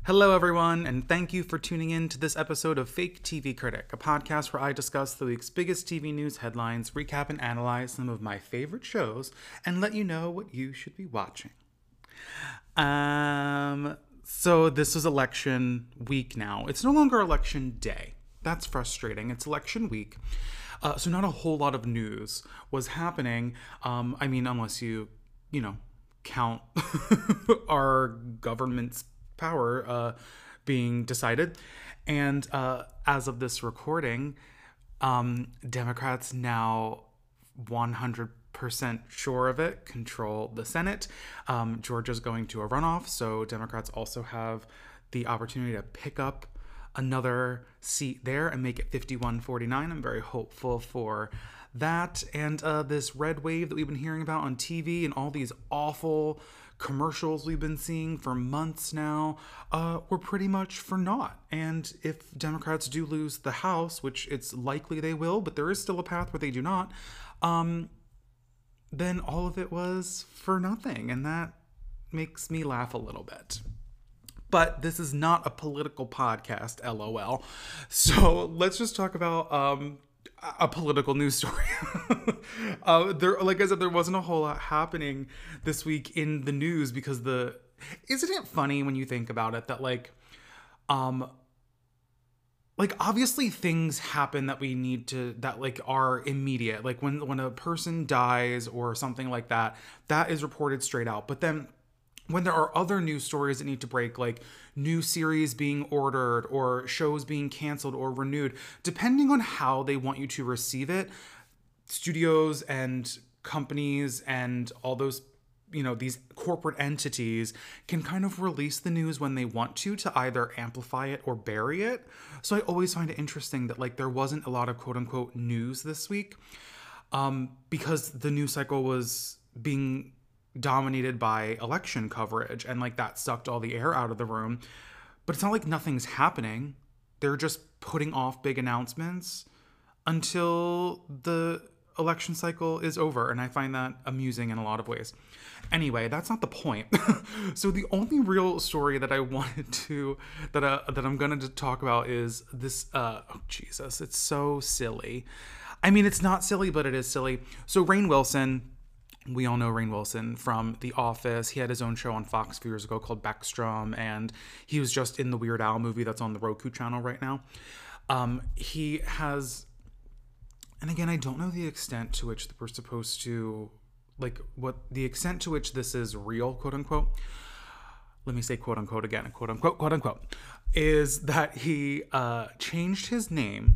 Hello, everyone, and thank you for tuning in to this episode of Fake TV Critic, a podcast where I discuss the week's biggest TV news headlines, recap and analyze some of my favorite shows, and let you know what you should be watching. So this is election week now. It's no longer election day. That's frustrating. It's election week. So not a whole lot of news was happening. Unless you count our government's power being decided. And as of this recording, Democrats now 100% sure of it, control the Senate. Georgia's going to a runoff, so Democrats also have the opportunity to pick up another seat there and make it 51-49. I'm very hopeful for that. And this red wave that we've been hearing about on TV and all these awful commercials we've been seeing for months now were pretty much for naught. And if Democrats do lose the House, which it's likely they will, but there is still a path where they do not, then all of it was for nothing. And that makes me laugh a little bit. But this is not a political podcast, LOL. So let's just talk about a political news story. Like I said, there wasn't a whole lot happening this week in the news because isn't it funny when you think about it that obviously things happen that we need to, that are immediate. Like when a person dies or something like that, that is reported straight out. But then when there are other news stories that need to break, like new series being ordered or shows being canceled or renewed, depending on how they want you to receive it, studios and companies and all those, these corporate entities can kind of release the news when they want to either amplify it or bury it. So I always find it interesting that there wasn't a lot of quote unquote news this week because the news cycle was being dominated by election coverage and that sucked all the air out of the room. But it's not like nothing's happening. They're just putting off big announcements until the election cycle is over, and I find that amusing in a lot of ways. Anyway, that's not the point. So the only real story that I wanted to that I'm going to talk about is this oh Jesus, it's so silly. I mean, it's not silly, but it is silly. So Rainn Wilson, we all know Rainn Wilson from The Office. He had his own show on Fox a few years ago called Backstrom, and he was just in the Weird Al movie that's on the Roku channel right now. He has, and again, I don't know the extent to which we're supposed to, what the extent to which this is real, quote unquote. Let me say quote unquote again, quote unquote, is that he changed his name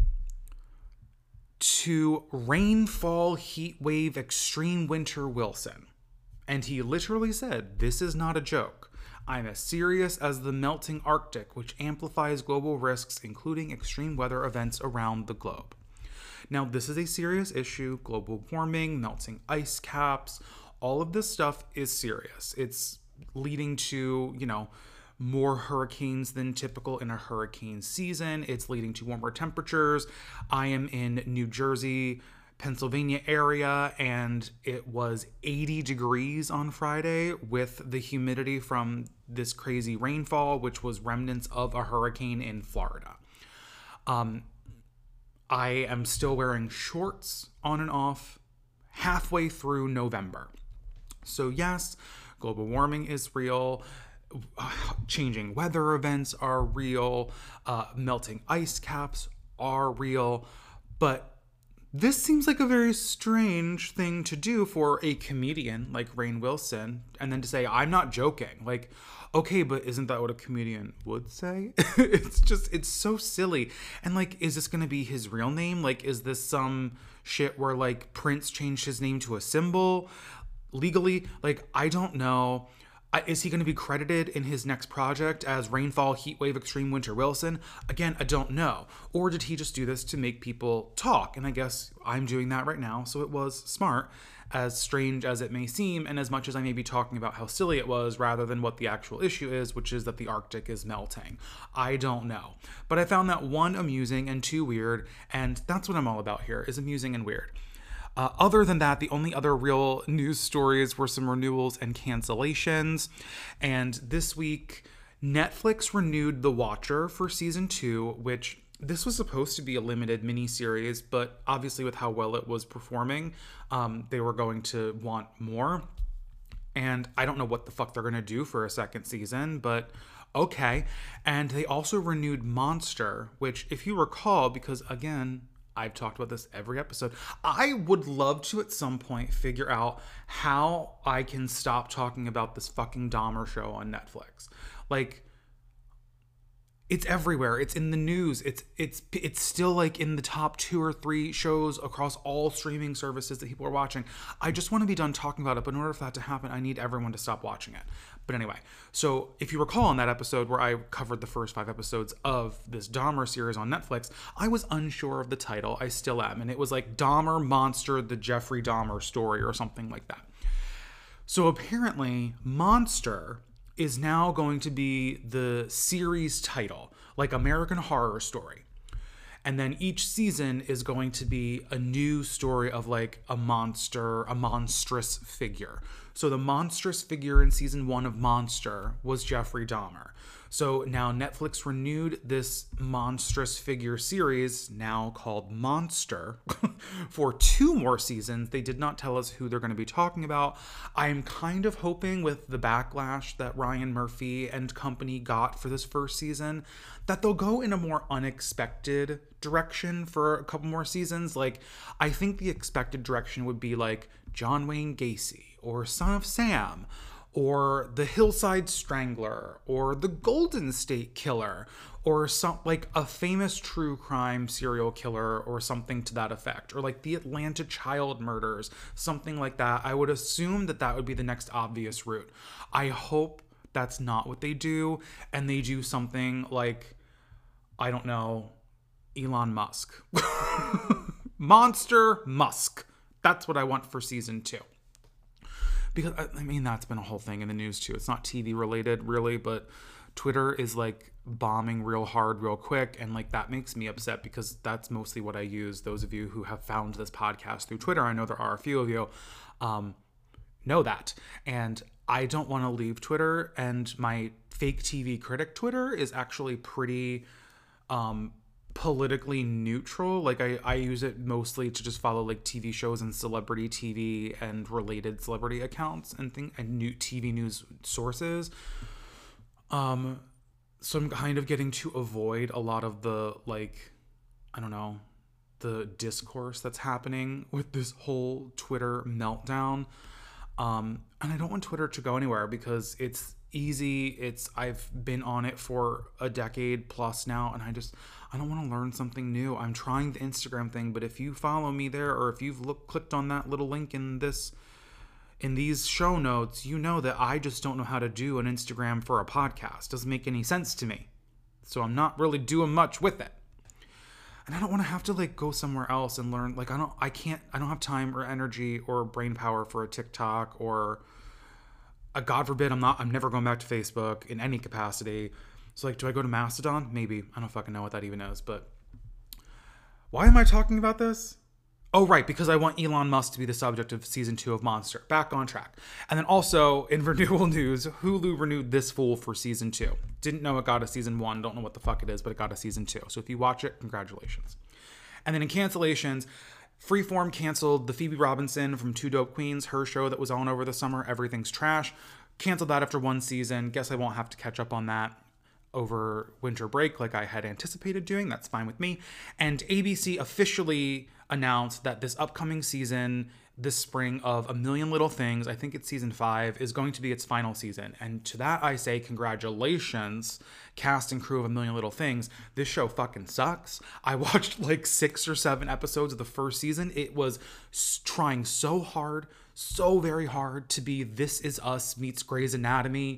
to Rainfall Heatwave Extreme Winter Wilson. And he literally said, "This is not a joke. I'm as serious as the melting Arctic, which amplifies global risks, including extreme weather events around the globe." Now, this is a serious issue. Global warming, melting ice caps, all of this stuff is serious. It's leading to, more hurricanes than typical in a hurricane season. It's leading to warmer temperatures. I am in New Jersey, Pennsylvania area, and it was 80 degrees on Friday with the humidity from this crazy rainfall, which was remnants of a hurricane in Florida. I am still wearing shorts on and off halfway through November. So yes, global warming is real. Changing weather events are real. Melting ice caps are real. But this seems like a very strange thing to do for a comedian like Rainn Wilson, and then to say, "I'm not joking." Okay, but isn't that what a comedian would say? It's so silly. And is this going to be his real name? Is this some shit where Prince changed his name to a symbol legally? I don't know. Is he going to be credited in his next project as Rainfall Heatwave Extreme Winter Wilson? Again, I don't know. Or did he just do this to make people talk? And I guess I'm doing that right now, so it was smart, as strange as it may seem, and as much as I may be talking about how silly it was rather than what the actual issue is, which is that the Arctic is melting. I don't know. But I found that, one, amusing, and two, weird, and that's what I'm all about here, is amusing and weird. Other than that, the only other real news stories were some renewals and cancellations. And this week, Netflix renewed The Watcher for season 2, which this was supposed to be a limited miniseries, but obviously with how well it was performing, they were going to want more. And I don't know what the fuck they're going to do for a second season, but okay. And they also renewed Monster, which, if you recall, because again, I've talked about this every episode, I would love to at some point figure out how I can stop talking about this fucking Dahmer show on Netflix. Like, it's everywhere. It's in the news. It's still like in the top 2 or 3 shows across all streaming services that people are watching. I just want to be done talking about it, but in order for that to happen, I need everyone to stop watching it. But anyway, so if you recall in that episode where I covered the first 5 episodes of this Dahmer series on Netflix, I was unsure of the title. I still am. And it was like Dahmer Monster, the Jeffrey Dahmer story or something like that. So apparently Monster is now going to be the series title, like American Horror Story. And then each season is going to be a new story of like a monster, a monstrous figure. So the monstrous figure in season 1 of Monster was Jeffrey Dahmer. So now Netflix renewed this monstrous figure series, now called Monster, for 2 more seasons. They did not tell us who they're going to be talking about. I'm kind of hoping with the backlash that Ryan Murphy and company got for this first season, that they'll go in a more unexpected direction for a couple more seasons. Like, I think the expected direction would be like John Wayne Gacy or Son of Sam, or the Hillside Strangler, or the Golden State Killer, or some like a famous true crime serial killer, or something to that effect, or like the Atlanta child murders, something like that. I would assume that that would be the next obvious route. I hope that's not what they do, and they do something like, I don't know, Elon Musk. Monster Musk. That's what I want for season 2. Because, I mean, that's been a whole thing in the news too. It's not TV related really, but Twitter is like bombing real hard, real quick. And like, that makes me upset because that's mostly what I use. Those of you who have found this podcast through Twitter, I know there are a few of you, know that. And I don't want to leave Twitter. And my fake TV critic Twitter is actually pretty, politically neutral. Like I use it mostly to just follow like TV shows and celebrity TV and related celebrity accounts and new TV news sources. So I'm kind of getting to avoid a lot of the like, I don't know, the discourse that's happening with this whole Twitter meltdown. And I don't want Twitter to go anywhere because it's easy. I've been on it for a decade plus now, and I don't want to learn something new. I'm trying the Instagram thing, but if you follow me there, or if you've clicked on that little link in these show notes, you know that I just don't know how to do an Instagram for a podcast. Doesn't make any sense to me. So I'm not really doing much with it. And I don't want to have to like go somewhere else and learn. Like I don't have time or energy or brain power for a TikTok or God forbid, I'm never going back to Facebook in any capacity. So like, do I go to Mastodon? Maybe. I don't fucking know what that even is, but why am I talking about this? Oh, right, because I want Elon Musk to be the subject of season 2 of Monster. Back on track. And then also, in renewal news, Hulu renewed This Fool for season 2. Didn't know it got a season 1. Don't know what the fuck it is, but it got a season 2. So if you watch it, congratulations. And then in cancellations, Freeform canceled the Phoebe Robinson from Two Dope Queens, her show that was on over the summer, Everything's Trash. Canceled that after 1 season. Guess I won't have to catch up on that over winter break like I had anticipated doing. That's fine with me. And ABC officially announced that this upcoming season, this spring of A Million Little Things, I think it's season 5, is going to be its final season. And to that I say congratulations, cast and crew of A Million Little Things. This show fucking sucks. I watched like 6 or 7 episodes of the first season. It was trying so hard, so very hard to be This Is Us meets Grey's Anatomy.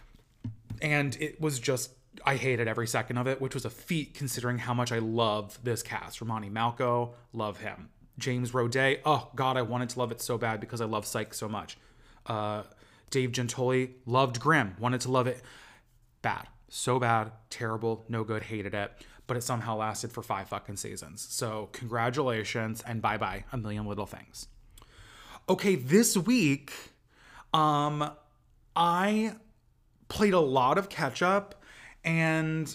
And it was just, I hated every second of it, which was a feat considering how much I love this cast. Romani Malco, love him. James Roday, oh God, I wanted to love it so bad because I love Psych so much. Dave Gentoli, loved Grimm, wanted to love it. Bad. So bad, terrible, no good, hated it. But it somehow lasted for 5 fucking seasons. So congratulations and bye-bye, A Million Little Things. Okay, this week, I played a lot of catch up, and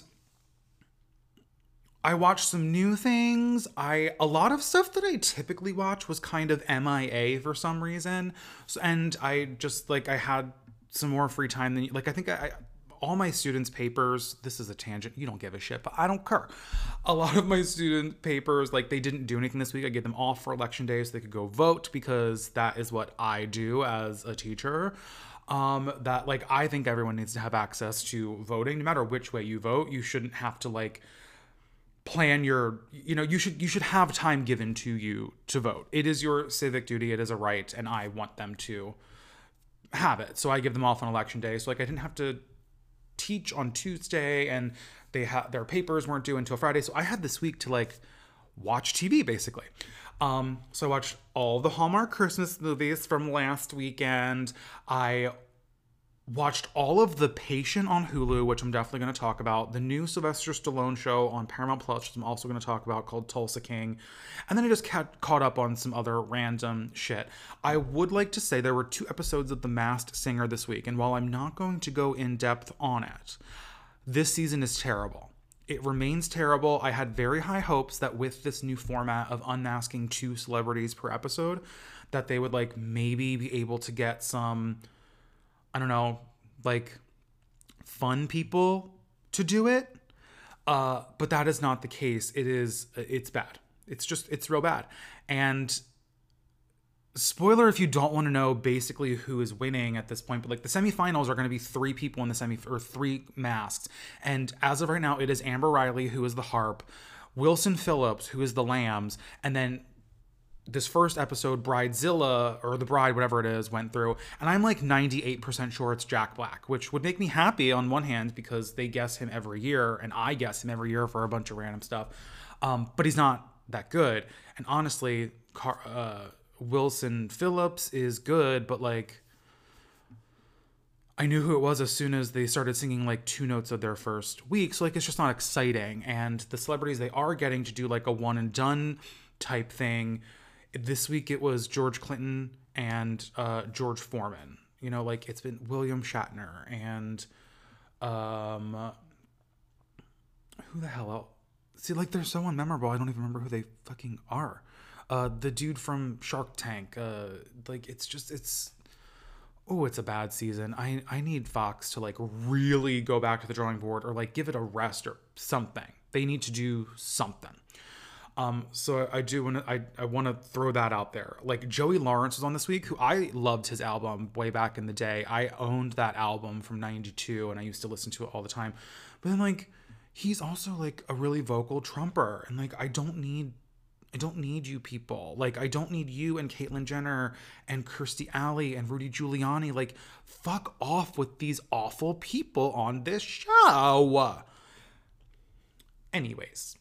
I watched some new things. A lot of stuff that I typically watch was kind of MIA for some reason. So, and I just like, I had some more free time than like, I think all my students' papers, this is a tangent, you don't give a shit, but I don't care. A lot of my student papers, like they didn't do anything this week. I gave them off for election day so they could go vote, because that is what I do as a teacher. That like, I think everyone needs to have access to voting, no matter which way you vote. You shouldn't have to like plan your, you should have time given to you to vote. It is your civic duty. It is a right. And I want them to have it. So I give them off on election day. So like, I didn't have to teach on Tuesday, and their papers weren't due until Friday. So I had this week to like watch TV basically. So I watched all the Hallmark Christmas movies from last weekend. I watched all of The Patient on Hulu, which I'm definitely going to talk about. The new Sylvester Stallone show on Paramount Plus, which I'm also going to talk about, called Tulsa King. And then I just caught up on some other random shit. I would like to say there were 2 episodes of The Masked Singer this week. And while I'm not going to go in depth on it, this season is terrible. It remains terrible. I had very high hopes that with this new format of unmasking 2 celebrities per episode, that they would like maybe be able to get some, I don't know, like fun people to do it. But that is not the case. It's bad. It's real bad. And spoiler if you don't want to know basically who is winning at this point, but like the semifinals are going to be 3 people in the or 3 masks. And as of right now, it is Amber Riley, who is the harp, Wilson Phillips, who is the lambs, and then this first episode, Bridezilla, or the bride, whatever it is, went through. And I'm like 98% sure it's Jack Black, which would make me happy on one hand because they guess him every year, and I guess him every year for a bunch of random stuff. But he's not that good. And honestly, Wilson Phillips is good, but like, I knew who it was as soon as they started singing like 2 notes of their first week. So like, it's just not exciting. And the celebrities they are getting to do like a one and done type thing. This week it was George Clinton and George Foreman. Like it's been William Shatner and who the hell else? See, like they're so unmemorable. I don't even remember who they fucking are. The dude from Shark Tank. Like it's a bad season. I need Fox to like really go back to the drawing board or like give it a rest or something. They need to do something. So I do want to, I want to throw that out there. Like Joey Lawrence was on this week, who I loved his album way back in the day. I owned that album from 92 and I used to listen to it all the time. But then like, he's also like a really vocal Trumper. And like, I don't need you people. Like, I don't need you and Caitlyn Jenner and Kirstie Alley and Rudy Giuliani. Like, fuck off with these awful people on this show. Anyways.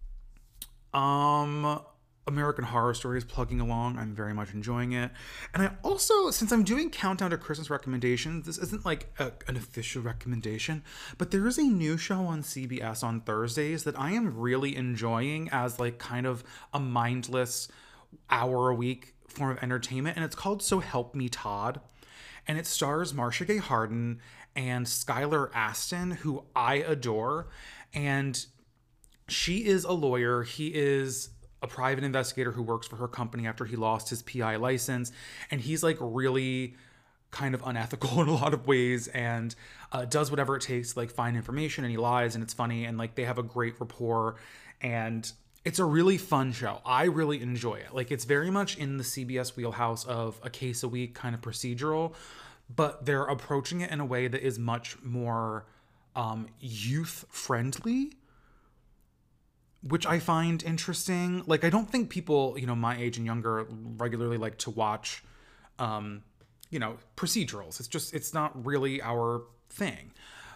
American Horror Story is plugging along. I'm very much enjoying it. And I also, since I'm doing Countdown to Christmas recommendations, this isn't like an official recommendation, but there is a new show on CBS on Thursdays that I am really enjoying as like kind of a mindless hour a week form of entertainment. And it's called So Help Me Todd. And it stars Marcia Gay Harden and Skylar Astin, who I adore. And she is a lawyer. He is a private investigator who works for her company after he lost his PI license. And he's like really kind of unethical in a lot of ways and does whatever it takes to like find information, and he lies, and it's funny, and like they have a great rapport, and it's a really fun show. I really enjoy it. Like it's very much in the CBS wheelhouse of a case a week kind of procedural, but they're approaching it in a way that is much more youth friendly, which I find interesting. Like, I don't think people, my age and younger regularly like to watch, procedurals. It's not really our thing.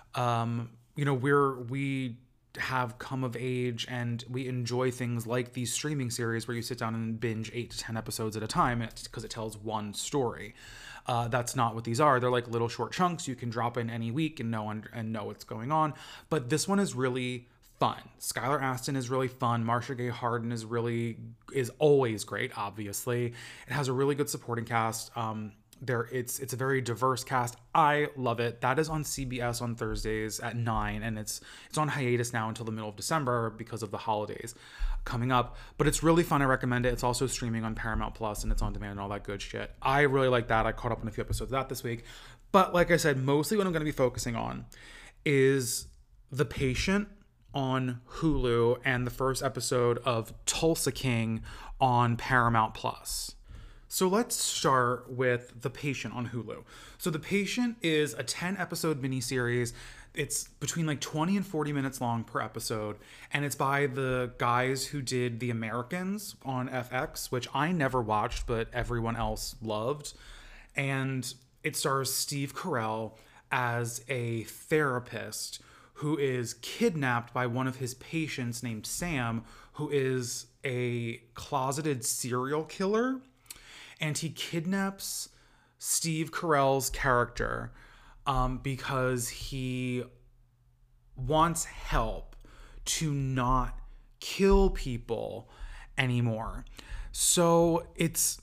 We have come of age and we enjoy things like these streaming series where you sit down and binge 8 to 10 episodes at a time because it tells one story. That's not what these are. They're like little short chunks you can drop in any week and know what's going on. But this one is really fun. Skylar Astin is really fun. Marcia Gay Harden is always great, obviously. It has a really good supporting cast. It's a very diverse cast. I love it. That is on CBS on Thursdays at 9, and it's on hiatus now until the middle of December because of the holidays coming up. But it's really fun. I recommend it. It's also streaming on Paramount Plus, and it's on demand and all that good shit. I really like that. I caught up on a few episodes of that this week. But like I said, mostly what I'm going to be focusing on is The Patient on Hulu and the first episode of Tulsa King on Paramount Plus. So let's start with The Patient on Hulu. So The Patient is a 10-episode miniseries. It's between like 20 and 40 minutes long per episode. And it's by the guys who did The Americans on FX, which I never watched, but everyone else loved. And it stars Steve Carell as a therapist who is kidnapped by one of his patients named Sam, who is a closeted serial killer. And he kidnaps Steve Carell's character because he wants help to not kill people anymore. So it's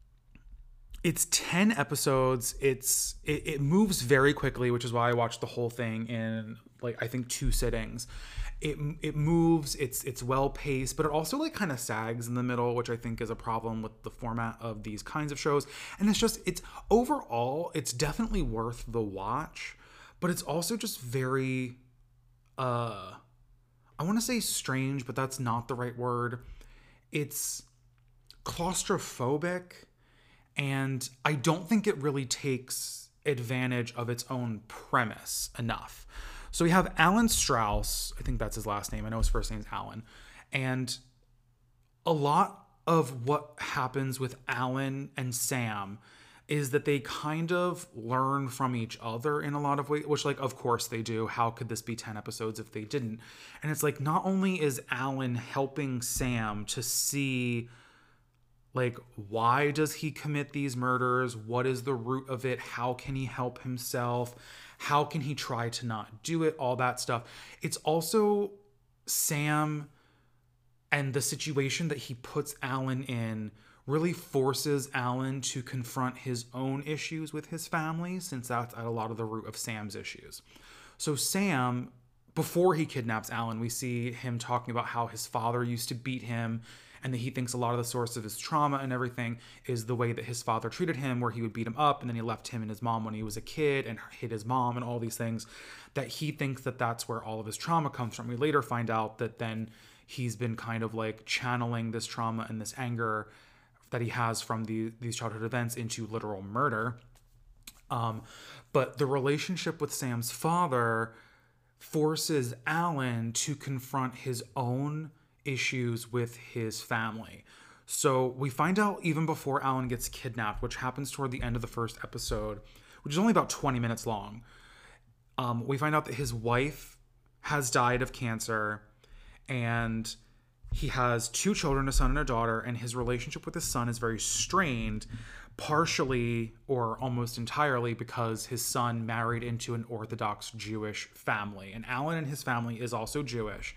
10 episodes. It moves very quickly, which is why I watched the whole thing in like I think 2 sittings. It moves, it's well paced, but it also like kind of sags in the middle, which I think is a problem with the format of these kinds of shows. And it's overall, it's definitely worth the watch, but it's also just very I want to say strange, but that's not the right word. It's claustrophobic, and I don't think it really takes advantage of its own premise enough. So we have Alan Strauss, I think that's his last name. I know his first name is Alan. And a lot of what happens with Alan and Sam is that they kind of learn from each other in a lot of ways, which like, of course they do. How could this be 10 episodes if they didn't? And it's like, not only is Alan helping Sam to see like, why does he commit these murders? What is the root of it? How can he help himself? How can he try to not do it? All that stuff. It's also Sam and the situation that he puts Alan in really forces Alan to confront his own issues with his family, since that's at a lot of the root of Sam's issues. So Sam, before he kidnaps Alan, we see him talking about how his father used to beat him, and that he thinks a lot of the source of his trauma and everything is the way that his father treated him, where he would beat him up, and then he left him and his mom when he was a kid and hit his mom and all these things, that he thinks that that's where all of his trauma comes from. We later find out that then he's been kind of like channeling this trauma and this anger that he has from these childhood events into literal murder. But the relationship with Sam's father forces Alan to confront his own issues with his family. So we find out even before Alan gets kidnapped, which happens toward the end of the first episode, which is only about 20 minutes long. We find out that his wife has died of cancer, and he has 2 children, a son and a daughter, and his relationship with his son is very strained, partially or almost entirely because his son married into an Orthodox Jewish family. And Alan and his family are also Jewish,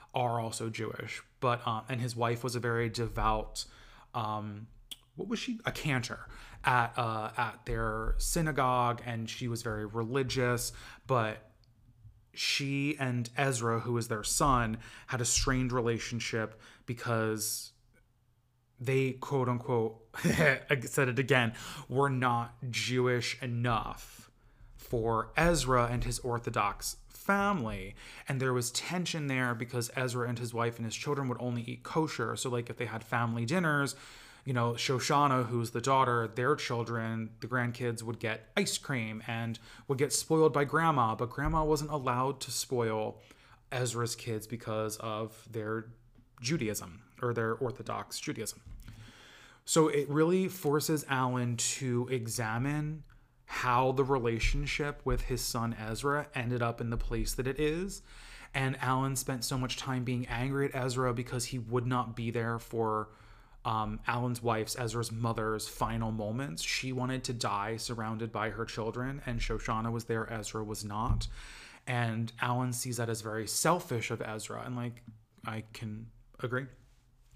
but and his wife was a very devout, what was she? A cantor at their synagogue, and she was very religious, but she and Ezra, who is their son, had a strained relationship because they, quote unquote, I said it again, were not Jewish enough for Ezra and his Orthodox family. And there was tension there because Ezra and his wife and his children would only eat kosher. So like if they had family dinners, you know, Shoshana, who's the daughter, their children, the grandkids, would get ice cream and would get spoiled by grandma, but grandma wasn't allowed to spoil Ezra's kids because of their Judaism, or their Orthodox Judaism. So it really forces Alan to examine how the relationship with his son Ezra ended up in the place that it is. And Alan spent so much time being angry at Ezra because he would not be there for Alan's wife's, Ezra's mother's, final moments. She wanted to die surrounded by her children, and Shoshana was there, Ezra was not. And Alan sees that as very selfish of Ezra, and like, I can agree.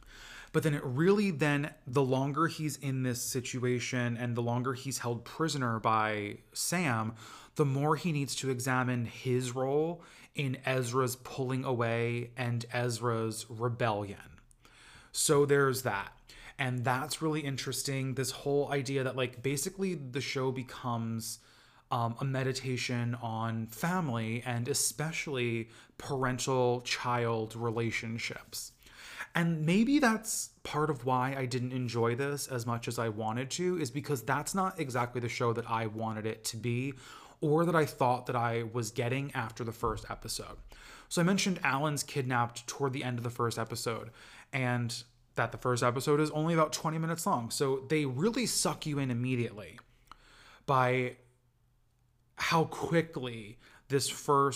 But then it really then, the longer he's in this situation and the longer he's held prisoner by Sam, the more he needs to examine his role in Ezra's pulling away and Ezra's rebellion. So there's that. And that's really interesting. This whole idea that, like, basically the show becomes a meditation on family and especially parental child relationships. And maybe that's part of why I didn't enjoy this as much as I wanted to, is because that's not exactly the show that I wanted it to be, or that I thought that I was getting after the first episode. So I mentioned Alan's kidnapped toward the end of the first episode, and that the first episode is only about 20 minutes long. So they really suck you in immediately by how quickly this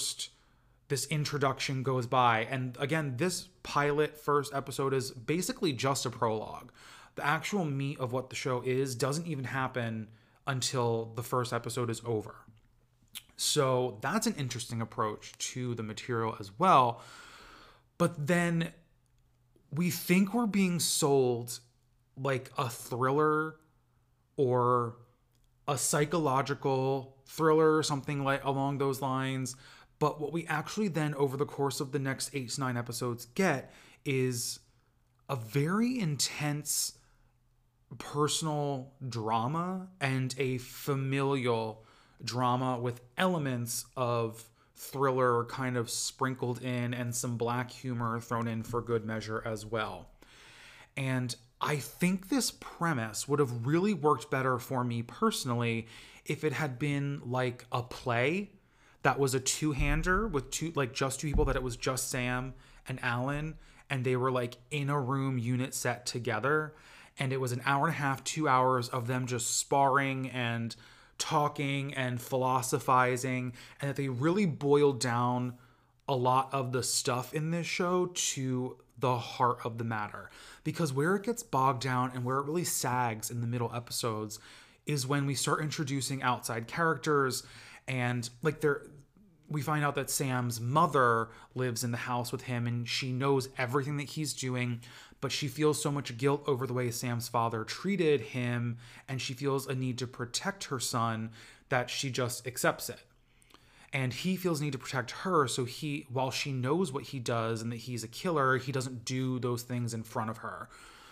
introduction goes by. And again, this pilot first episode is basically just a prologue. The actual meat of what the show is doesn't even happen until the first episode is over. So that's an interesting approach to the material as well. But then we think we're being sold like a thriller or a psychological thriller or something like along those lines. But what we actually then, over the course of the next 8 to 9 episodes, get is a very intense personal drama and a familial drama with elements of thriller kind of sprinkled in and some black humor thrown in for good measure as well. And I think this premise would have really worked better for me personally if it had been like a play that was a two-hander with just two people, that it was just Sam and Alan, and they were like in a room unit set together, and it was an hour and a half, 2 hours of them just sparring and talking and philosophizing, and that they really boiled down a lot of the stuff in this show to the heart of the matter. Because where it gets bogged down and where it really sags in the middle episodes is when we start introducing outside characters, and like we find out that Sam's mother lives in the house with him and she knows everything that he's doing, but she feels so much guilt over the way Sam's father treated him, and she feels a need to protect her son that she just accepts it. And he feels a need to protect her, so while she knows what he does and that he's a killer, he doesn't do those things in front of her.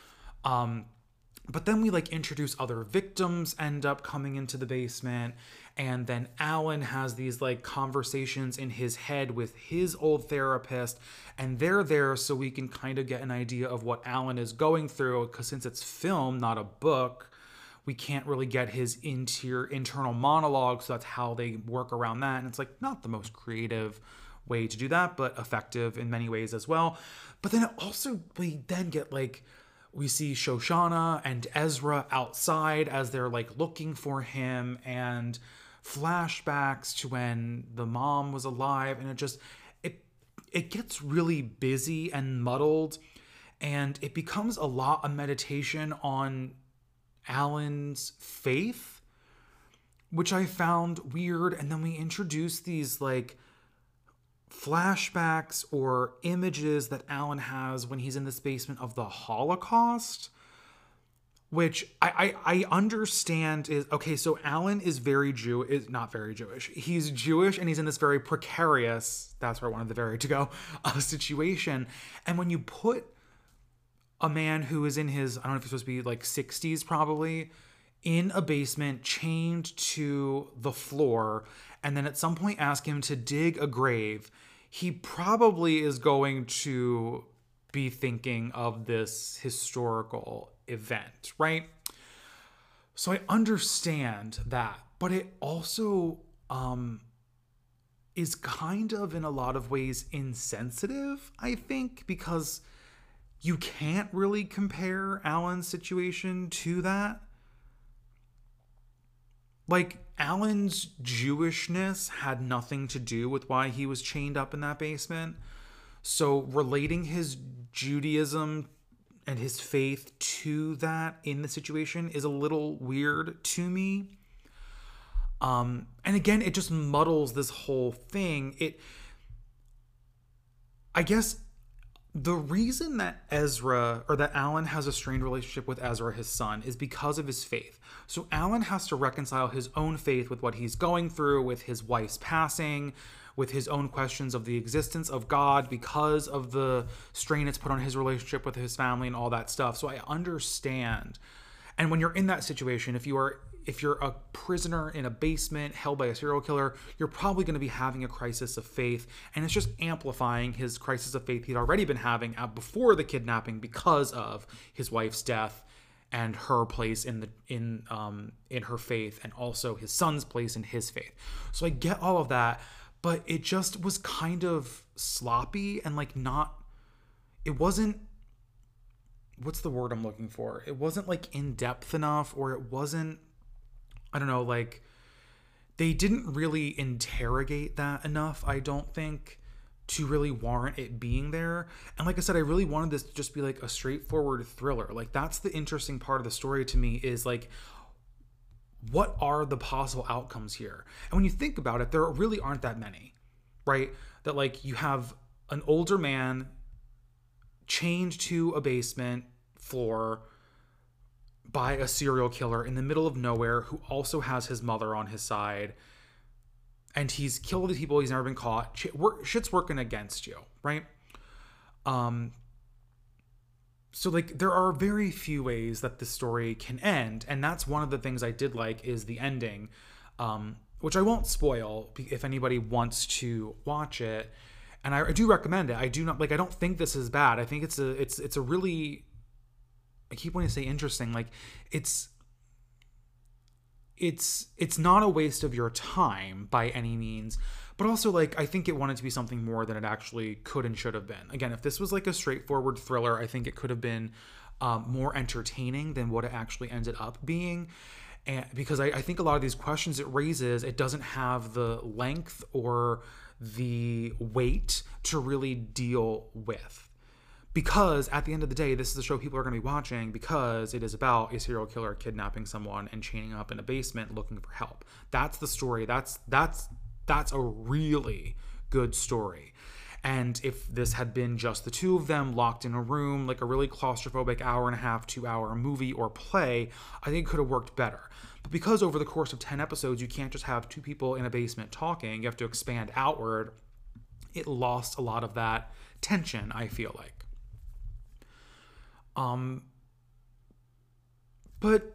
But then we introduce other victims end up coming into the basement, and then Alan has these conversations in his head with his old therapist, and they're there so we can kind of get an idea of what Alan is going through, because since it's film, not a book, we can't really get his internal monologue, so that's how they work around that. And it's not the most creative way to do that, but effective in many ways as well. But then we then get we see Shoshana and Ezra outside as they're looking for him, and flashbacks to when the mom was alive, and it gets really busy and muddled, and it becomes a lot of meditation on Alan's faith, which I found weird. And then we introduce these flashbacks or images that Alan has when he's in this basement of the Holocaust, which I understand is okay. So Alan is not very Jewish. He's Jewish, and he's in this very precarious, that's where I wanted the very to go, situation. And when you put a man who is in his, I don't know if he's supposed to be 60s probably, in a basement, chained to the floor, and then at some point ask him to dig a grave, he probably is going to be thinking of this historical event, right? So I understand that, but it also is kind of in a lot of ways insensitive, I think, because you can't really compare Alan's situation to that. Alan's Jewishness had nothing to do with why he was chained up in that basement. So relating his Judaism and his faith to that in the situation is a little weird to me. And again, it just muddles this whole thing. I guess The reason that Ezra, or that Alan has a strained relationship with Ezra, his son, is because of his faith. So Alan has to reconcile his own faith with what he's going through, with his wife's passing, with his own questions of the existence of God because of the strain it's put on his relationship with his family and all that stuff. So I understand. And when you're in that situation, if you're a prisoner in a basement held by a serial killer, you're probably going to be having a crisis of faith, and it's just amplifying his crisis of faith he'd already been having before the kidnapping because of his wife's death and her place in her faith, and also his son's place in his faith. So I get all of that, but it just was kind of sloppy and like not. It wasn't. What's the word I'm looking for? It wasn't like in depth enough, or it wasn't. I don't know, like, they didn't really interrogate that enough, I don't think, to really warrant it being there. And like I said, I really wanted this to just be like a straightforward thriller. Like, that's the interesting part of the story to me, is like, what are the possible outcomes here? And when you think about it, there really aren't that many, right? That like, you have an older man chained to a basement floor by a serial killer in the middle of nowhere who also has his mother on his side, and he's killed these people, he's never been caught. Shit's working against you, right? So like, there are very few ways that this story can end, and that's one of the things I did like, is the ending, which I won't spoil if anybody wants to watch it. And I do recommend it. I do not like. I don't think this is bad. I think it's a really. I keep wanting to say interesting. Like, it's not a waste of your time by any means, but also like, I think it wanted to be something more than it actually could and should have been. Again, if this was like a straightforward thriller, I think it could have been more entertaining than what it actually ended up being. And because I think a lot of these questions it raises, it doesn't have the length or the weight to really deal with. Because at the end of the day, this is a show people are going to be watching because it is about a serial killer kidnapping someone and chaining up in a basement looking for help. That's the story. That's a really good story. And if this had been just the two of them locked in a room, like a really claustrophobic 1.5 to 2 hour movie or play, I think it could have worked better. But because over the course of 10 episodes, you can't just have two people in a basement talking, you have to expand outward, it lost a lot of that tension, I feel like. But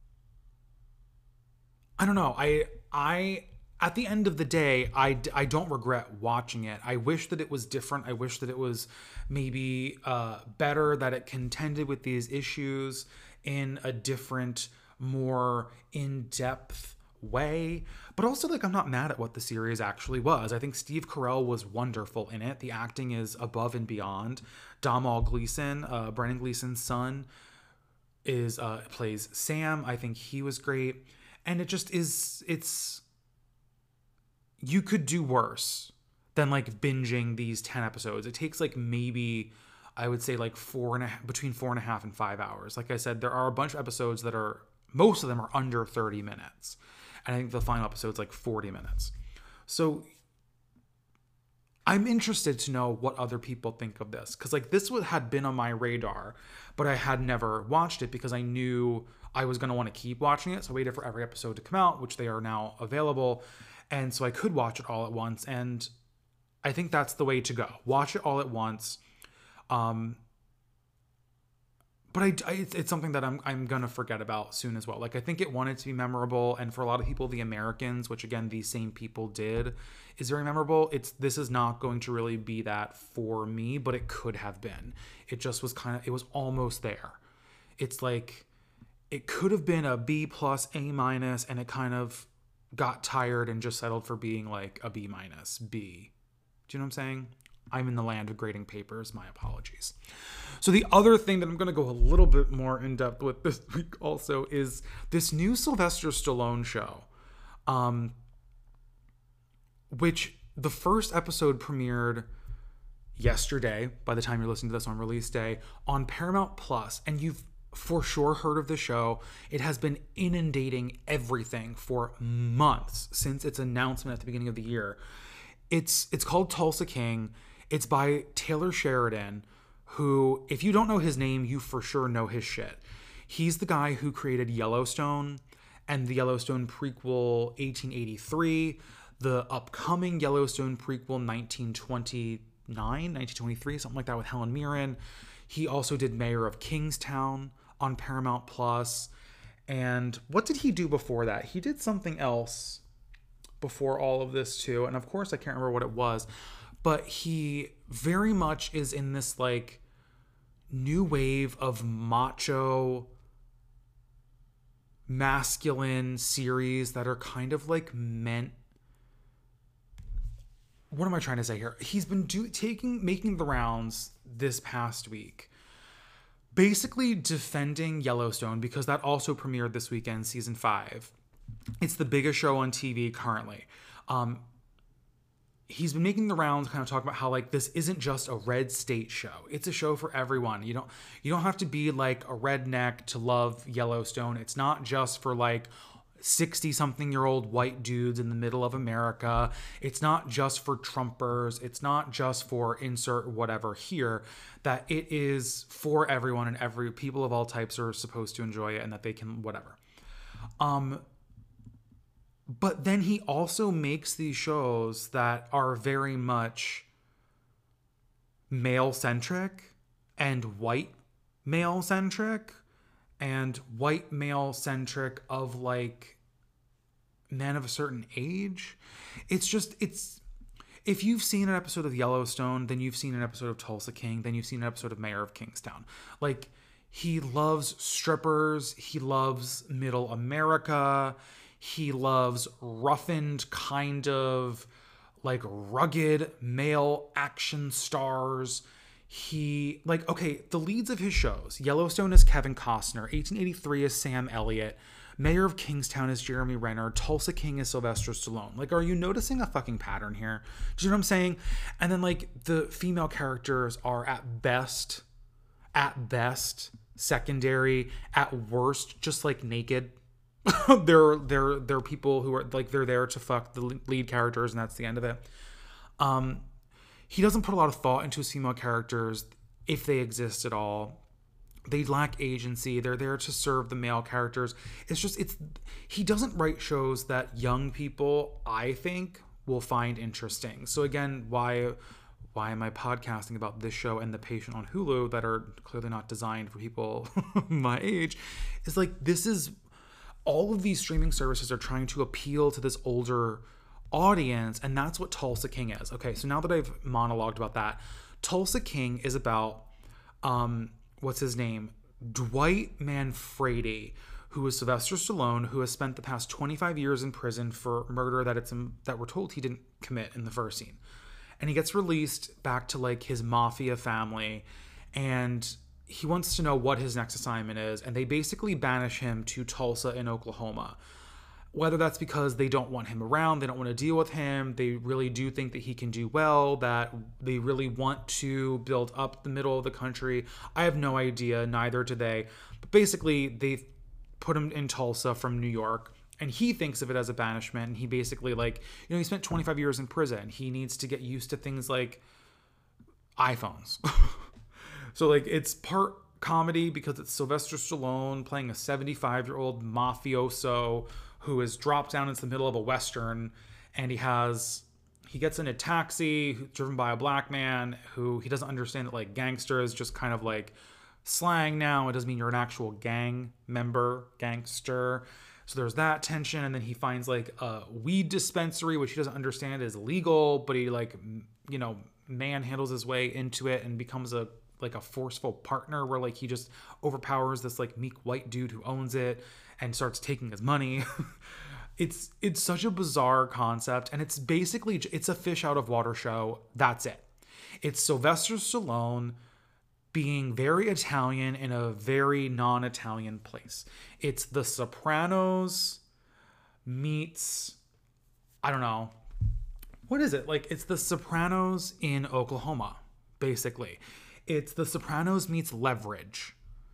I don't know. I at the end of the day, I don't regret watching it. I wish that it was different. I wish that it was maybe better, that it contended with these issues in a different, more in-depth way. But also, like, I'm not mad at what the series actually was. I think Steve Carell was wonderful in it. The acting is above and beyond. Domhnall Gleeson, Brendan Gleeson's son, plays Sam. I think he was great. And it just is, you could do worse than like binging these 10 episodes. It takes like maybe, I would say like between 4.5 and 5 hours. Like I said, there are a bunch of episodes that are, most of them are under 30 minutes. And I think the final episode's like 40 minutes. So I'm interested to know what other people think of this. Because like, this had been on my radar, but I had never watched it because I knew I was going to want to keep watching it. So I waited for every episode to come out, which they are now available. And so I could watch it all at once. And I think that's the way to go. Watch it all at once. But it's something that I'm going to forget about soon as well. Like, I think it wanted to be memorable. And for a lot of people, The Americans, which again, these same people did, is very memorable. This is not going to really be that for me, but it could have been. It just was it was almost there. It's like, it could have been a B+, A-, and it kind of got tired and just settled for being like a B-, B. Do you know what I'm saying? I'm in the land of grading papers. My apologies. So the other thing that I'm going to go a little bit more in depth with this week also is this new Sylvester Stallone show, which the first episode premiered yesterday, by the time you're listening to this on release day, on Paramount Plus. And you've for sure heard of the show. It has been inundating everything for months since its announcement at the beginning of the year. It's called Tulsa King. It's by Taylor Sheridan, who, if you don't know his name, you for sure know his shit. He's the guy who created Yellowstone and the Yellowstone prequel 1883, the upcoming Yellowstone prequel 1923, something like that, with Helen Mirren. He also did Mayor of Kingstown on Paramount Plus. And what did he do before that? He did something else before all of this too. And of course, I can't remember what it was. But he very much is in this like new wave of macho, masculine series that are kind of like meant. What am I trying to say here? He's been making the rounds this past week, basically defending Yellowstone, because that also premiered this weekend, season 5. It's the biggest show on TV currently. He's been making the rounds, kind of talking about how like this isn't just a red state show. It's a show for everyone. You don't have to be like a redneck to love Yellowstone. It's not just for like 60-something-year-old white dudes in the middle of America. It's not just for Trumpers. It's not just for insert whatever here. That it is for everyone, and every people of all types are supposed to enjoy it, and that they can whatever. But then he also makes these shows that are very much male-centric and white male-centric and white male-centric of like men of a certain age. It's if you've seen an episode of Yellowstone, then you've seen an episode of Tulsa King, then you've seen an episode of Mayor of Kingstown. Like, he loves strippers. He loves middle America. He loves roughened, kind of like rugged male action stars. He the leads of his shows. Yellowstone is Kevin Costner. 1883 is Sam Elliott. Mayor of Kingstown is Jeremy Renner. Tulsa King is Sylvester Stallone. Like, are you noticing a fucking pattern here? Do you know what I'm saying? And then like the female characters are at best, secondary, at worst, just like naked. they're people who are like, they're there to fuck the lead characters, and that's the end of it. He doesn't put a lot of thought into his female characters, if they exist at all. They lack agency. They're there to serve the male characters. He doesn't write shows that young people, I think, will find interesting. So again, why am I podcasting about this show and The Patient on Hulu that are clearly not designed for people my age? Is like, this is all of these streaming services are trying to appeal to this older audience, and that's what Tulsa King is. Okay, so now that I've monologued about that, Tulsa King is about what's his name? Dwight Manfredi, who is Sylvester Stallone, who has spent the past 25 years in prison for murder that we're told he didn't commit in the first scene. And he gets released back to like his mafia family, and he wants to know what his next assignment is, and they basically banish him to Tulsa in Oklahoma. Whether that's because they don't want him around, they don't want to deal with him, they really do think that he can do well, that they really want to build up the middle of the country. I have no idea, neither do they. But basically, they put him in Tulsa from New York, and he thinks of it as a banishment, and he basically, like, he spent 25 years in prison. He needs to get used to things like iPhones. So, like, it's part comedy because it's Sylvester Stallone playing a 75-year-old mafioso who is dropped down into the middle of a Western, and he gets in a taxi driven by a black man who he doesn't understand that, like, gangster is just kind of like slang now. It doesn't mean you're an actual gang member, gangster. So there's that tension, and then he finds like a weed dispensary, which he doesn't understand is illegal, but he manhandles his way into it and becomes a forceful partner where like he just overpowers this like meek white dude who owns it and starts taking his money. It's such a bizarre concept, and it's a fish out of water show. That's it. It's Sylvester Stallone being very Italian in a very non-Italian place. It's The Sopranos meets, I don't know, what is it? Like, it's The Sopranos in Oklahoma, basically. It's The Sopranos meets Leverage.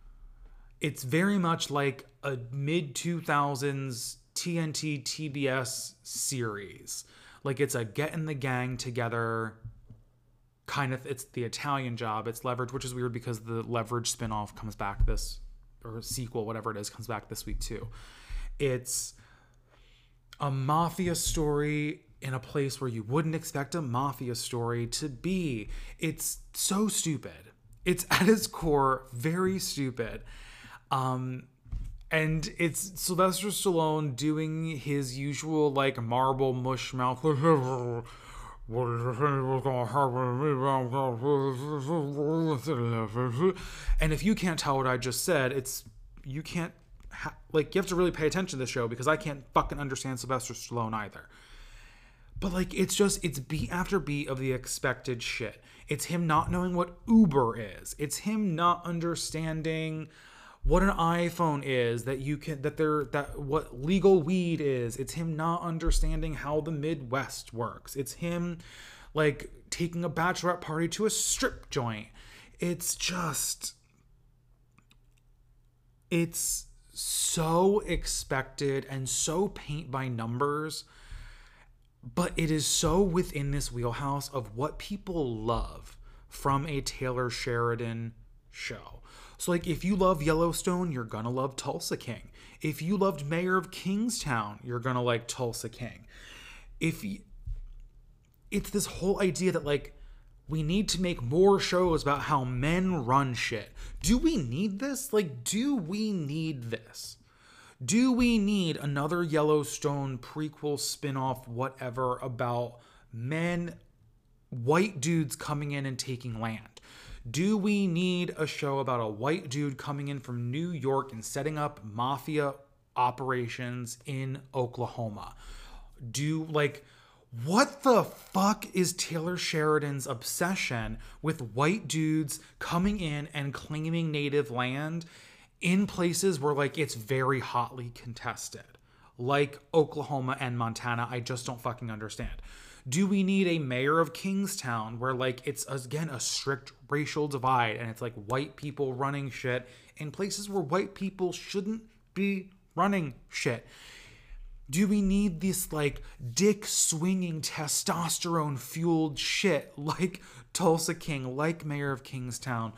It's very much like a mid-2000s TNT TBS series. Like, it's a getting the gang together kind of, it's the Italian Job, it's Leverage, which is weird because the Leverage spinoff comes back or sequel, whatever it is, comes back this week too. It's a mafia story in a place where you wouldn't expect a mafia story to be. It's so stupid. It's at its core very stupid. And it's Sylvester Stallone doing his usual like marble mush mouth. And if you can't tell what I just said, you can't you have to really pay attention to the show, because I can't fucking understand Sylvester Stallone either. But like, it's beat after beat of the expected shit. It's him not knowing what Uber is. It's him not understanding what an iPhone is, what legal weed is. It's him not understanding how the Midwest works. It's him like taking a bachelorette party to a strip joint. It's so expected and so paint by numbers, but it is so within this wheelhouse of what people love from a Taylor Sheridan show. So like, if you love Yellowstone, you're gonna love Tulsa King. If you loved Mayor of Kingstown, you're gonna like Tulsa King. It's this whole idea that like, we need to make more shows about how men run shit. Do we need this? Like, do we need this? Do we need another Yellowstone prequel, spinoff, whatever, about men, white dudes coming in and taking land? Do we need a show about a white dude coming in from New York and setting up mafia operations in Oklahoma? What the fuck is Taylor Sheridan's obsession with white dudes coming in and claiming native land in places where like it's very hotly contested, like Oklahoma and Montana? I just don't fucking understand. Do we need a Mayor of Kingstown where like it's again a strict racial divide and it's like white people running shit in places where white people shouldn't be running shit? Do we need this like dick swinging testosterone fueled shit like Tulsa King, like Mayor of Kingstown?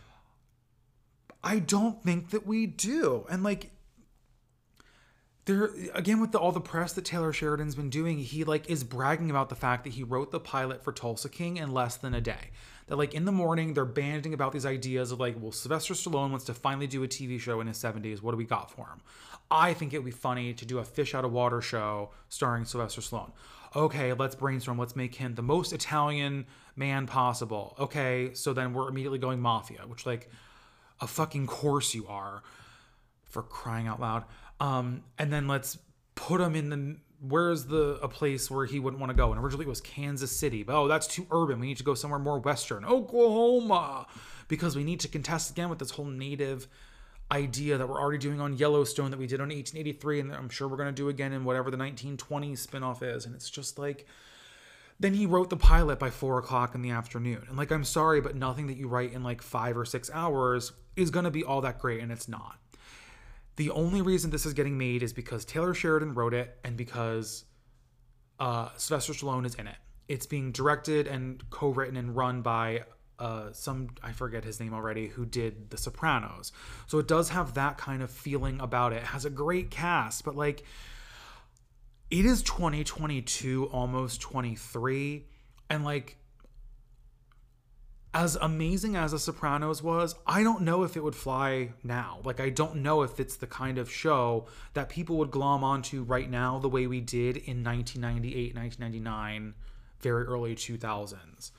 I don't think that we do. And like, there again, with all the press that Taylor Sheridan's been doing, he like is bragging about the fact that he wrote the pilot for Tulsa King in less than a day. That like in the morning they're banding about these ideas of like, well, Sylvester Stallone wants to finally do a TV show in his 70s. What do we got for him? I think it would be funny to do a fish out of water show starring Sylvester Stallone. Okay, let's brainstorm. Let's make him the most Italian man possible. Okay, so then we're immediately going mafia, which like a fucking course you are, for crying out loud. And then let's put him in where's a place where he wouldn't want to go? And originally it was Kansas City, but oh, that's too urban. We need to go somewhere more Western, Oklahoma, because we need to contest again with this whole native idea that we're already doing on Yellowstone, that we did on 1883, and I'm sure we're going to do again in whatever the 1920s spinoff is. And it's just like, then he wrote the pilot by 4:00 in the afternoon. And like, I'm sorry, but nothing that you write in like 5 or 6 hours is going to be all that great. And it's not. The only reason this is getting made is because Taylor Sheridan wrote it and because Sylvester Stallone is in it. It's being directed and co-written and run by I forget his name already, who did The Sopranos. So it does have that kind of feeling about it. It has a great cast, but like, it is 2022, almost 23. And like, as amazing as The Sopranos was, I don't know if it would fly now. Like, I don't know if it's the kind of show that people would glom onto right now the way we did in 1998, 1999, very early 2000s.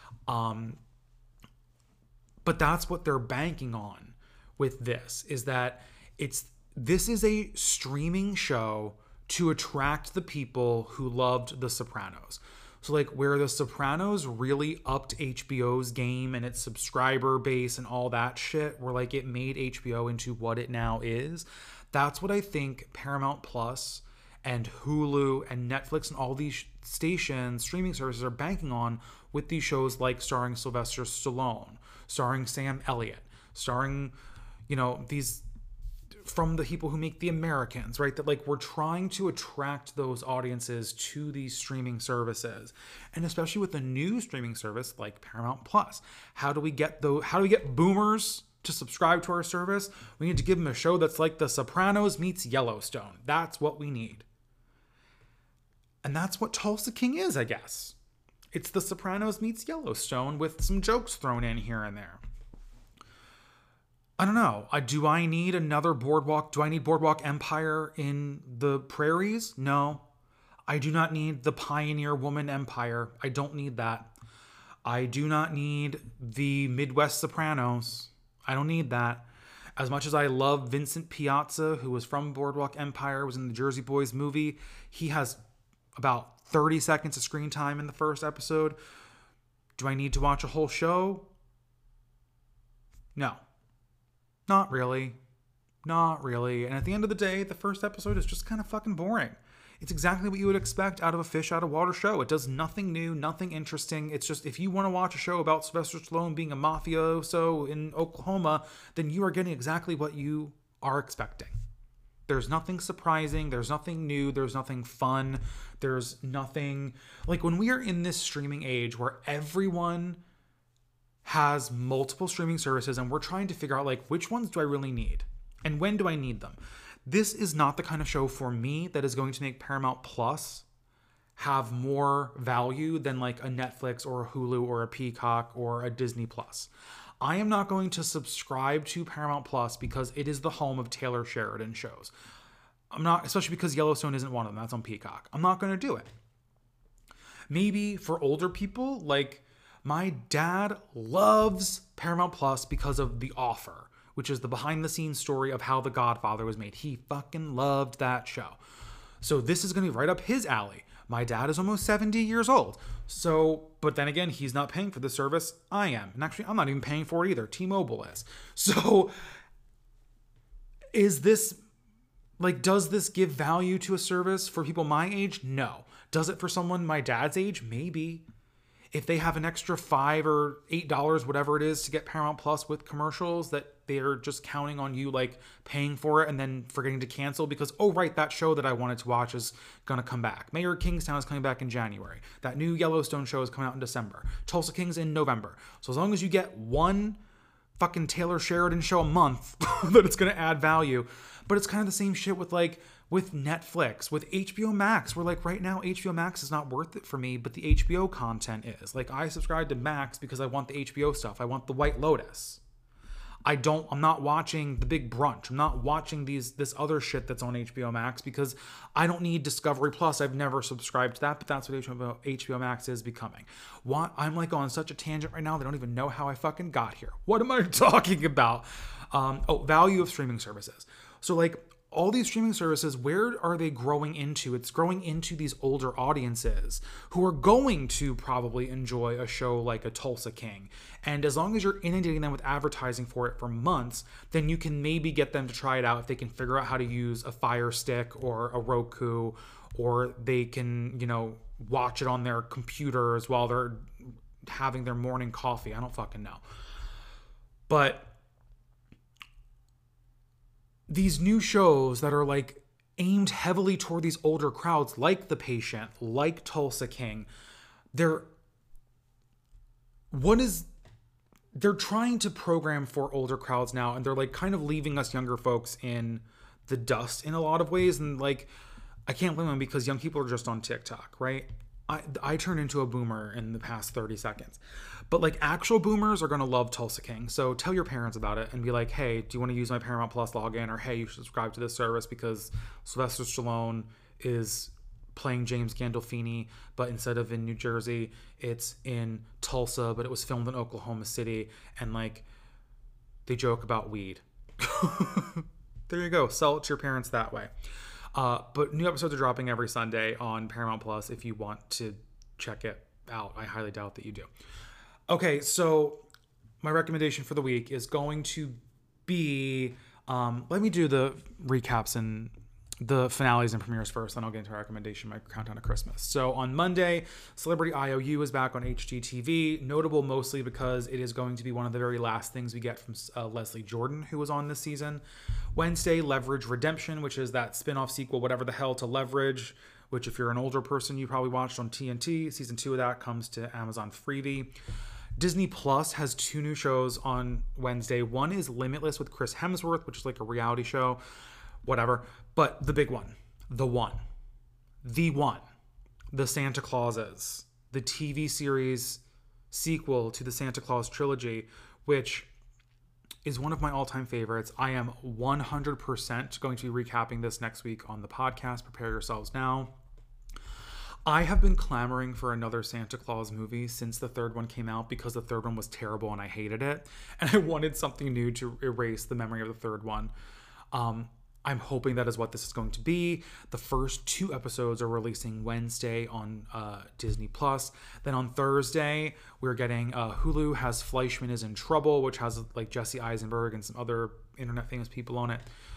But that's what they're banking on with this, is that this is a streaming show to attract the people who loved The Sopranos. So like, where The Sopranos really upped HBO's game and its subscriber base and all that shit, where like it made HBO into what it now is, that's what I think Paramount Plus and Hulu and Netflix and all these stations, streaming services, are banking on with these shows like starring Sylvester Stallone, starring Sam Elliott, starring, these from the people who make The Americans, right? That like we're trying to attract those audiences to these streaming services. And especially with a new streaming service like Paramount Plus. How do we get boomers to subscribe to our service? We need to give them a show that's like The Sopranos meets Yellowstone. That's what we need. And that's what Tulsa King is, I guess. It's The Sopranos meets Yellowstone with some jokes thrown in here and there. I don't know. Do I need another Boardwalk? Do I need Boardwalk Empire in the prairies? No. I do not need the Pioneer Woman Empire. I don't need that. I do not need the Midwest Sopranos. I don't need that. As much as I love Vincent Piazza, who was from Boardwalk Empire, was in the Jersey Boys movie, he has about 30 seconds of screen time in the first episode. Do I need to watch a whole show? No. Not really. Not really. And at the end of the day, the first episode is just kind of fucking boring. It's exactly what you would expect out of a fish out of water show. It does nothing new, nothing interesting. It's just, if you want to watch a show about Sylvester Stallone being a mafioso in Oklahoma, then you are getting exactly what you are expecting. There's nothing surprising. There's nothing new. There's nothing fun. There's nothing... Like, when we are in this streaming age where everyone has multiple streaming services and we're trying to figure out, like, which ones do I really need? And when do I need them? This is not the kind of show for me that is going to make Paramount Plus have more value than, like, a Netflix or a Hulu or a Peacock or a Disney Plus. I am not going to subscribe to Paramount Plus because it is the home of Taylor Sheridan shows. I'm not, especially because Yellowstone isn't one of them. That's on Peacock. I'm not going to do it. Maybe for older people, like, my dad loves Paramount Plus because of The Offer, which is the behind the scenes story of how The Godfather was made. He fucking loved that show. So this is going to be right up his alley. My dad is almost 70 years old. So, but then again, he's not paying for the service. I am. And actually, I'm not even paying for it either. T-Mobile is. So is this, like, does this give value to a service for people my age? No. Does it for someone my dad's age? Maybe. If they have an extra $5 or $8, whatever it is, to get Paramount Plus with commercials, that they're just counting on you, like, paying for it and then forgetting to cancel because, oh, right, that show that I wanted to watch is going to come back. Mayor of Kingstown is coming back in January. That new Yellowstone show is coming out in December. Tulsa King's in November. So as long as you get one fucking Taylor Sheridan show a month, that it's going to add value. But it's kind of the same shit with, like, with Netflix, with HBO Max, where, like, right now HBO Max is not worth it for me, but the HBO content is. Like, I subscribe to Max because I want the HBO stuff. I want the White Lotus. I'm not watching The Big Brunch. I'm not watching this other shit that's on HBO Max because I don't need Discovery Plus. I've never subscribed to that, but that's what HBO Max is becoming. I'm, like, on such a tangent right now that I don't even know how I fucking got here. What am I talking about? Value of streaming services. So, like, all these streaming services, where are they growing into? It's growing into these older audiences who are going to probably enjoy a show like a Tulsa King. And as long as you're inundating them with advertising for it for months, then you can maybe get them to try it out if they can figure out how to use a Fire Stick or a Roku, or they can, watch it on their computers while they're having their morning coffee. I don't fucking know. But these new shows that are, like, aimed heavily toward these older crowds, like The Patient, like Tulsa King, they're trying to program for older crowds now, and they're, like, kind of leaving us younger folks in the dust in a lot of ways. And, like, I can't blame them because young people are just on TikTok, right? I turned into a boomer in the past 30 seconds. But, like, actual boomers are going to love Tulsa King. So tell your parents about it and be like, hey, do you want to use my Paramount Plus login? Or, hey, you should subscribe to this service because Sylvester Stallone is playing James Gandolfini, but instead of in New Jersey, it's in Tulsa, but it was filmed in Oklahoma City. And, like, they joke about weed. There you go. Sell it to your parents that way. But new episodes are dropping every Sunday on Paramount Plus if you want to check it out. I highly doubt that you do. Okay, so my recommendation for the week is going to be, let me do the recaps and the finales and premieres first, then I'll get into our recommendation, my countdown to Christmas. So on Monday, Celebrity IOU is back on HGTV, notable mostly because it is going to be one of the very last things we get from Leslie Jordan, who was on this season. Wednesday, Leverage Redemption, which is that spin-off sequel, whatever the hell, to Leverage, which if you're an older person, you probably watched on TNT. Season 2 of that comes to Amazon Freevee. Disney Plus has 2 new shows on Wednesday. One is Limitless with Chris Hemsworth, which is like a reality show, whatever. But the big one, the Santa Clauses, the TV series sequel to the Santa Claus trilogy, which is one of my all-time favorites. I am 100% going to be recapping this next week on the podcast. Prepare yourselves now. I have been clamoring for another Santa Claus movie since the third one came out because the third one was terrible and I hated it. And I wanted something new to erase the memory of the third one. I'm hoping that is what this is going to be. The first 2 episodes are releasing Wednesday on Disney Plus. Then on Thursday, we're getting Hulu has Fleischman is in Trouble, which has like Jesse Eisenberg and some other internet famous people on it.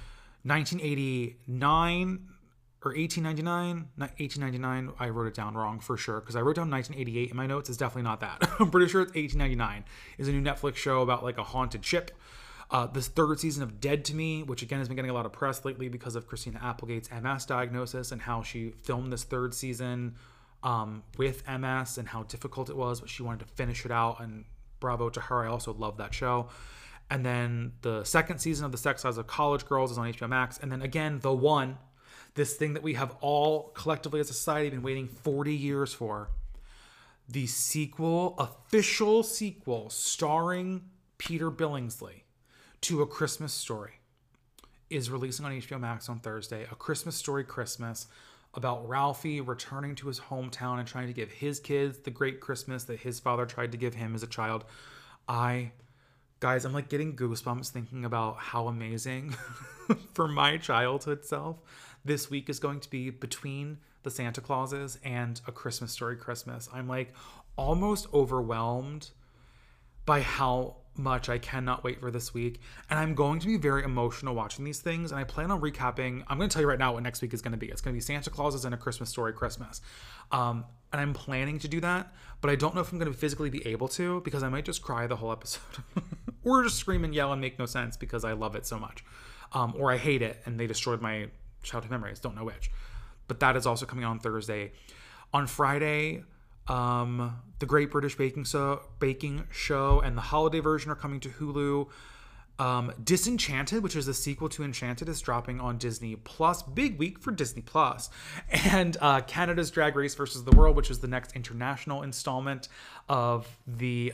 1989 or 1899, not 1899. I wrote it down wrong for sure because I wrote down 1988 in my notes. It's definitely not that. I'm pretty sure it's 1899. Is a new Netflix show about like a haunted ship. This third season of Dead to Me, which again has been getting a lot of press lately because of Christina Applegate's MS diagnosis and how she filmed this third season with MS and how difficult it was, but she wanted to finish it out, and bravo to her. I also love that show. And then the second season of The Sex Lives of College Girls is on HBO Max. And then again, this thing that we have all collectively as a society been waiting 40 years for, the official sequel starring Peter Billingsley to A Christmas Story, is releasing on HBO Max on Thursday. A Christmas Story Christmas, about Ralphie returning to his hometown and trying to give his kids the great Christmas that his father tried to give him as a child. Guys, I'm like getting goosebumps thinking about how amazing for my childhood self this week is going to be between the Santa Clauses and A Christmas Story Christmas. I'm like almost overwhelmed by how much I cannot wait for this week. And I'm going to be very emotional watching these things. And I plan on recapping. I'm going to tell you right now what next week is going to be. It's going to be Santa Clauses and A Christmas Story Christmas. And I'm planning to do that, but I don't know if I'm going to physically be able to because I might just cry the whole episode or just scream and yell and make no sense because I love it so much. Or I hate it and they destroyed my childhood memories. Don't know which. But that is also coming on Thursday. On Friday, the Great British Baking Show and the holiday version are coming to Hulu. Disenchanted, which is the sequel to Enchanted, is dropping on Disney Plus. Big week for Disney Plus. And Canada's Drag Race versus the World, which is the next international installment of the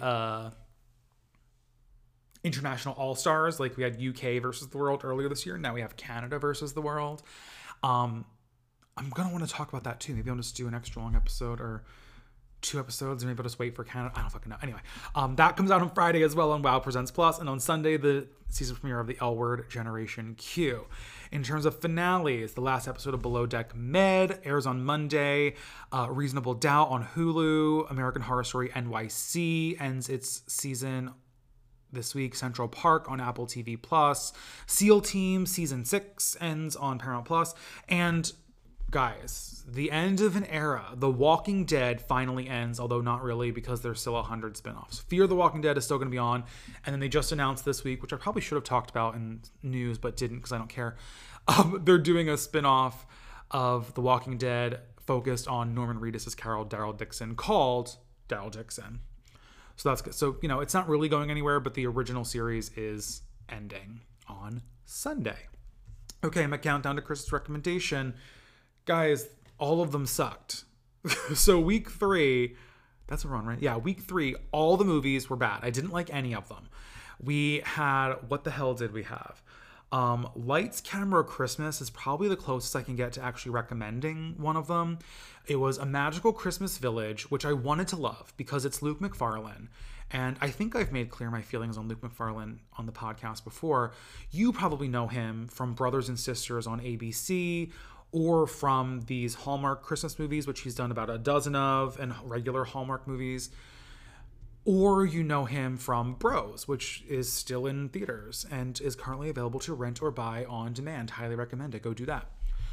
International All-Stars. Like we had UK versus the world earlier this year. Now we have Canada versus the world. I'm going to want to talk about that too. Maybe I'll just do an extra long episode or 2 episodes, or maybe I'll just wait for Canada. I don't fucking know. Anyway, that comes out on Friday as well on WoW Presents Plus, and on Sunday, the season premiere of the L Word Generation Q. In terms of finales, the last episode of Below Deck Med airs on Monday. Reasonable Doubt on Hulu. American Horror Story NYC ends its season this week. Central Park on Apple TV Plus. SEAL Team Season 6 ends on Paramount Plus. And guys, the end of an era. The Walking Dead finally ends, although not really because there's still 100 spinoffs. Fear the Walking Dead is still going to be on. And then they just announced this week, which I probably should have talked about in news, but didn't because I don't care. They're doing a spinoff of The Walking Dead focused on Norman Reedus' Carol Daryl Dixon called Daryl Dixon. So that's good. So, it's not really going anywhere, but the original series is ending on Sunday. Okay, my countdown to Chris's recommendation. Guys, all of them sucked. So week 3, that's a run, right? Yeah, week 3, all the movies were bad. I didn't like any of them. We had, what the hell did we have? Lights, Camera, Christmas is probably the closest I can get to actually recommending one of them. It was A Magical Christmas Village, which I wanted to love because it's Luke Macfarlane. And I think I've made clear my feelings on Luke Macfarlane on the podcast before. You probably know him from Brothers and Sisters on ABC, or from these Hallmark Christmas movies, which he's done about a dozen of, and regular Hallmark movies. Or you know him from Bros, which is still in theaters and is currently available to rent or buy on demand. Highly recommend it. Go do that.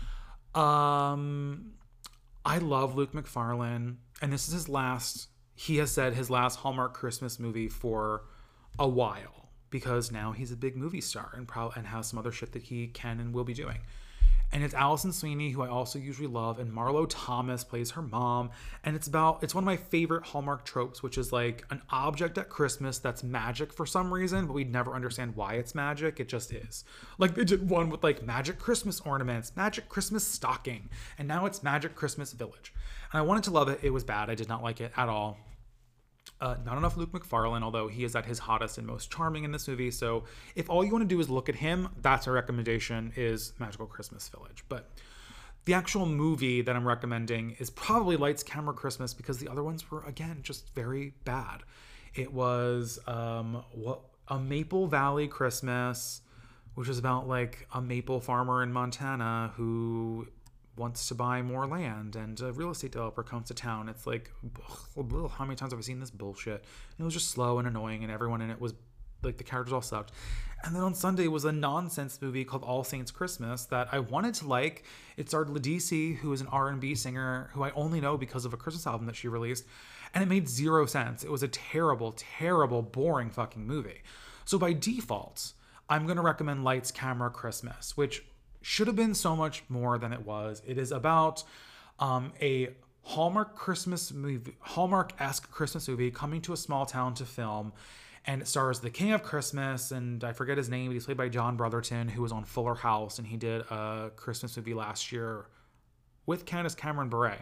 Um, I love Luke McFarlane, and this is his last. He has said his last Hallmark Christmas movie for a while because now he's a big movie star and has some other shit that he can and will be doing. And it's Alison Sweeney, who I also usually love, and Marlo Thomas plays her mom. And it's one of my favorite Hallmark tropes, which is like an object at Christmas that's magic for some reason, but we'd never understand why it's magic. It just is. Like they did one with like magic Christmas ornaments, magic Christmas stocking, and now it's magic Christmas village. And I wanted to love it. It was bad. I did not like it at all. Not enough Luke McFarlane, although he is at his hottest and most charming in this movie. So if all you want to do is look at him, that's our recommendation, is Magical Christmas Village. But the actual movie that I'm recommending is probably Lights, Camera, Christmas, because the other ones were, again, just very bad. It was A Maple Valley Christmas, which is about like a maple farmer in Montana who wants to buy more land, and a real estate developer comes to town. It's like, ugh, how many times have I seen this bullshit? And it was just slow and annoying, and everyone in it was like, the characters all sucked. And then on Sunday was a nonsense movie called All Saints Christmas that I wanted to like. It starred Ledisi, who is an R&B singer who I only know because of a Christmas album that she released, and it made zero sense. It was a terrible, terrible, boring fucking movie. So by default, I'm going to recommend Lights, Camera, Christmas, which should have been so much more than it was. It is about a Hallmark-esque Christmas movie coming to a small town to film, and it stars the King of Christmas, and I forget his name, but he's played by John Brotherton, who was on Fuller House, and he did a Christmas movie last year with Candace Cameron Bure.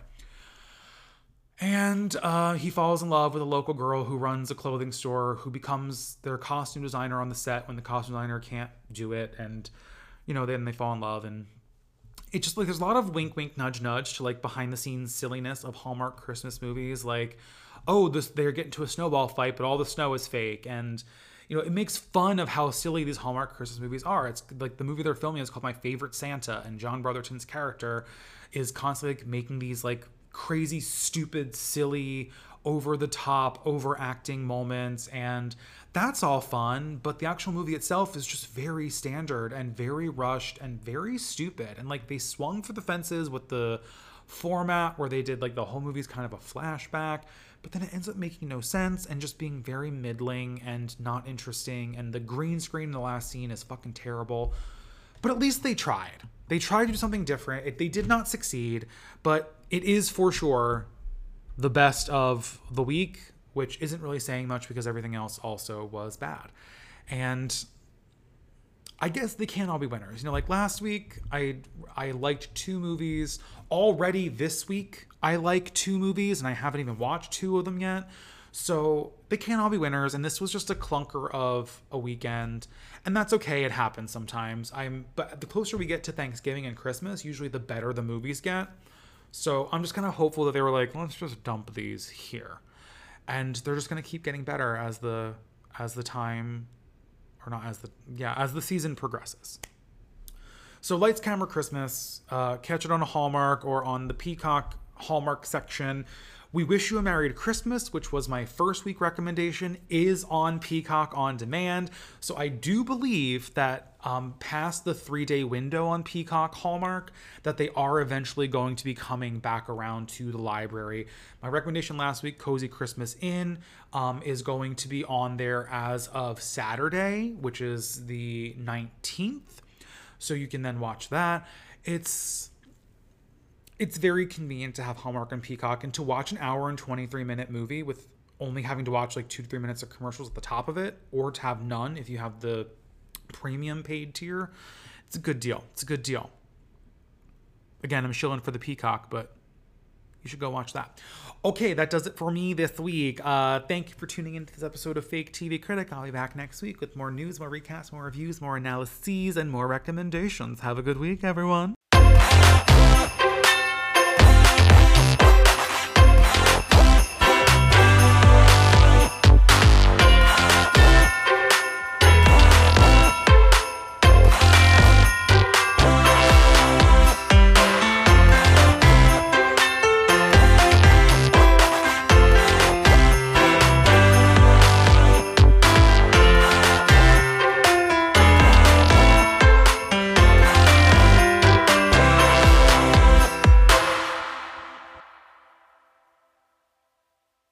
And he falls in love with a local girl who runs a clothing store, who becomes their costume designer on the set when the costume designer can't do it, and then they fall in love. And it's just like there's a lot of wink wink nudge nudge to like behind the scenes silliness of Hallmark Christmas movies, like, oh, they're getting to a snowball fight, but all the snow is fake. And it makes fun of how silly these Hallmark Christmas movies are. It's like the movie they're filming is called My Favorite Santa, and John Brotherton's character is constantly like making these like crazy, stupid, silly, over the top, overacting moments, and that's all fun, but the actual movie itself is just very standard and very rushed and very stupid. And like they swung for the fences with the format where they did like the whole movie's kind of a flashback, but then it ends up making no sense and just being very middling and not interesting. And the green screen in the last scene is fucking terrible. But at least they tried. They tried to do something different. They did not succeed, but it is for sure the best of the week, which isn't really saying much because everything else also was bad. And I guess they can't all be winners. Like last week, I liked 2 movies. Already this week, I like 2 movies, and I haven't even watched 2 of them yet. So they can't all be winners, and this was just a clunker of a weekend, and that's okay. It happens sometimes. But the closer we get to Thanksgiving and Christmas, usually the better the movies get. So I'm just kind of hopeful that they were like, let's just dump these here. And they're just going to keep getting better as the season progresses. So Lights, Camera, Christmas, catch it on a Hallmark or on the Peacock Hallmark section. We Wish You a Merry Christmas, which was my first week recommendation, is on Peacock on demand. So I do believe that past the 3-day window on Peacock Hallmark, that they are eventually going to be coming back around to the library. My recommendation last week, Cozy Christmas Inn, is going to be on there as of Saturday, which is the 19th. So you can then watch that. It's very convenient to have Hallmark and Peacock, and to watch an hour and 23-minute movie with only having to watch like 2 to 3 minutes of commercials at the top of it, or to have none if you have the premium paid tier. It's a good deal. Again, I'm shilling for the Peacock, but you should go watch that. Okay, that does it for me this week. Thank you for tuning into this episode of Fake TV Critic. I'll be back next week with more news, more recaps, more reviews, more analyses, and more recommendations. Have a good week, everyone.